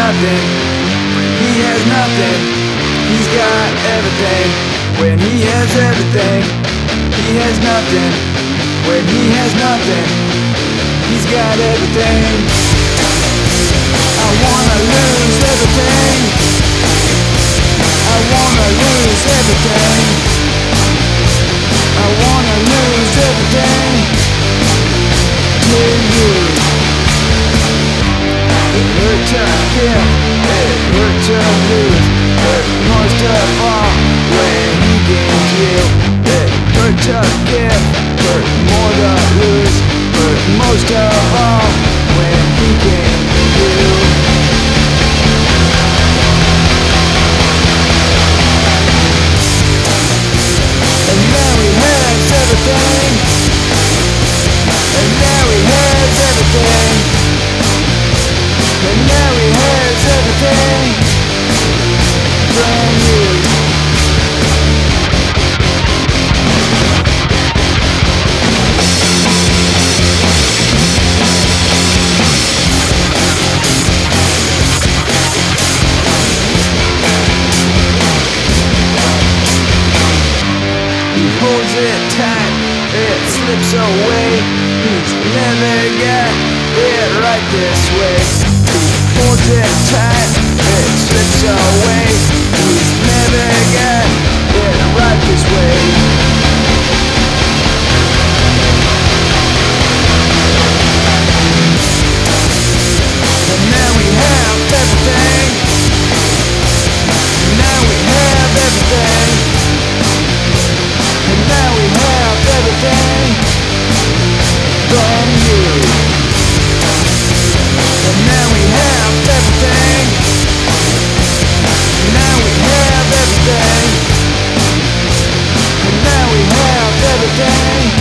nothing, when he has nothing, he's got everything. When he has everything, he has nothing. When he has nothing, he's got everything. I wanna lose everything. I wanna lose everything. I wanna lose everything to you. It hurt to kill, it hurt to lose, hurt most of all when he gains you. It hurt to give, hurt more to lose, hurt most of all when he gains you. And now he has everything. And now he has everything. And now he has everything from you. He holds it tight, it slips away. He's never got it right this way. He holds it tight, it slips away. He's never got it right this way. And now we have everything. Now we have everything. And now we have everything from you. And now we have everything. Now we have everything. And now we have everything